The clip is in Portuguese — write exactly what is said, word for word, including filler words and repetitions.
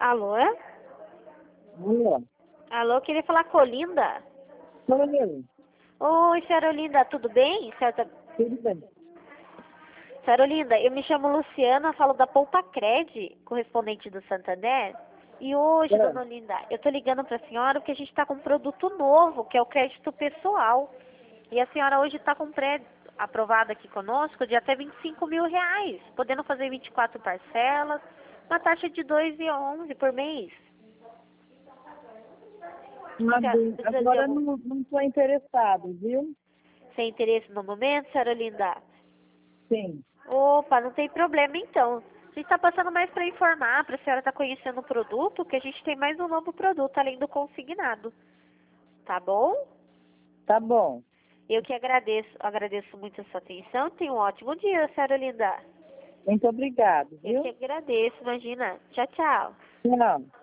Alô? Alô? Alô, queria falar com a Olinda. Oi, Oi, senhora Olinda, tudo bem? Senhora, tudo bem? senhora Olinda, eu me chamo Luciana, falo da Poupa Cred, correspondente do Santander. E hoje, É. dona Olinda, eu tô ligando pra senhora porque a gente tá com um produto novo, que é o crédito pessoal. E a senhora hoje tá com um crédito aprovado aqui conosco de até vinte e cinco mil reais, podendo fazer vinte e quatro parcelas, uma taxa de dois e onze por mês. Mas, Senhora, precisa de agora algum... não não estou interessado, viu? Sem interesse no momento, senhora Olinda? Sim. Opa, não tem problema então. A gente está passando mais para informar, para a senhora estar conhecendo o produto, que a gente tem mais um novo produto além do consignado. Tá bom? Tá bom. Eu que agradeço, agradeço muito a sua atenção. Tenha um ótimo dia, senhora Linda. Muito obrigado, Eu que viu? agradeço, imagina. Tchau, tchau. Tchau.